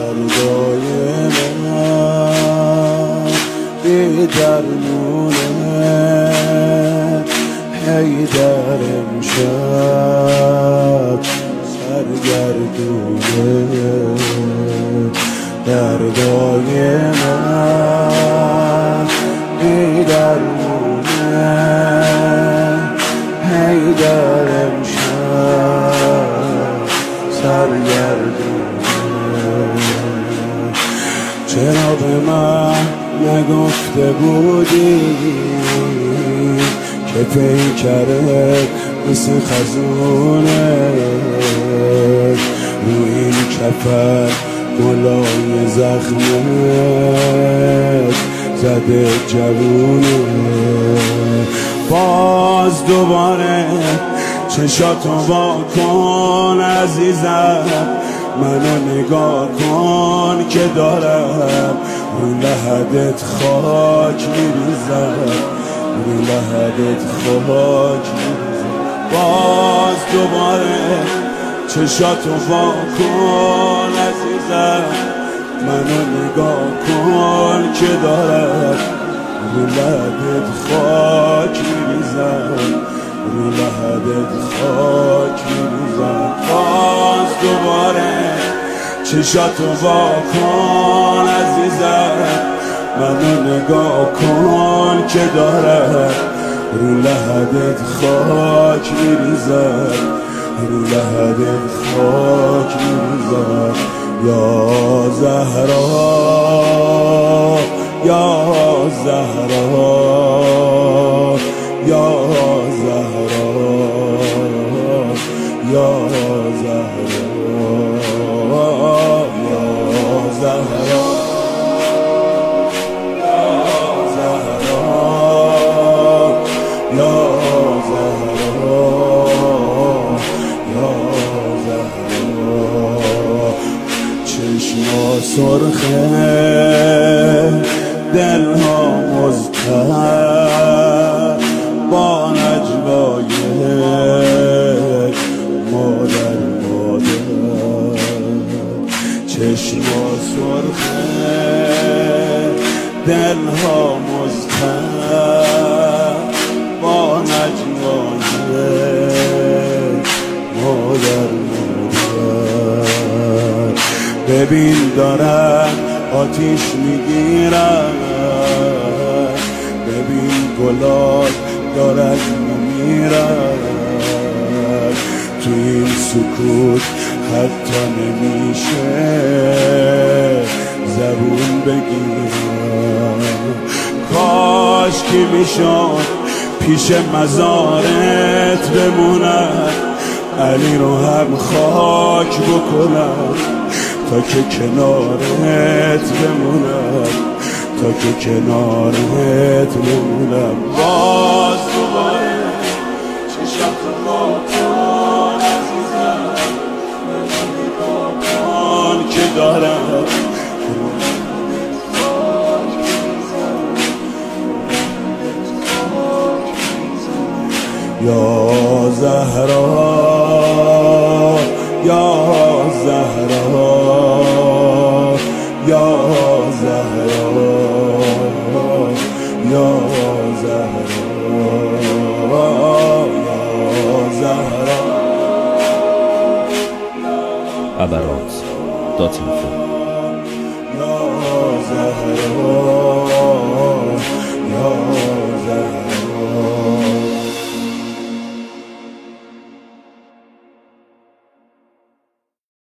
دردای من بی درمونه حیدر امشب سرگردونه دردای من بی درمونه حیدر امشب سرگردونه چرا به من نگفته بودی که پیکرت مثل خزونه رو این کفر گلای زخمت زده جوونه باز دوباره چشاتو وا کن عزیزم منو نگاه کن که دارم رو لحدت خاک میریزم رو لحدت خاک میریزم باز دوباره چشاتو وا کن عزیزم منو نگاه کن که دارم رو لحدت خاک میریزم رو لحدت خاک میریزم باز دوباره چشاتو وا کن عزیزم منو نگاه کن که دارم رو لحدت خاک میریزم رو لحدت خاک میریزم یا زهرا یا زهرا یا زهرا یا زهرا یا زهرا یا زهرا یا زهرا چشما سرخه دلها مضطرب با نجوای مادر چشما سرخه دلها مضطرب با نجوای مادر ببین دارن آتیش میگیرن ببین گلات دارن میمیرن تو این سکوت حتی نمیشه زبون بگیرن کاش که میشد پیش مزارت بمونن علی رو هم خاک بکنن تا که کنارت بمونم تا که کنارت بمونم باز دوباره چشاتو وا کن عزیزم منو نگاه کن که دارم یا زهرا یا زهرا یا زهرا یا زهرا یا زهرا abarat.info یا زهرا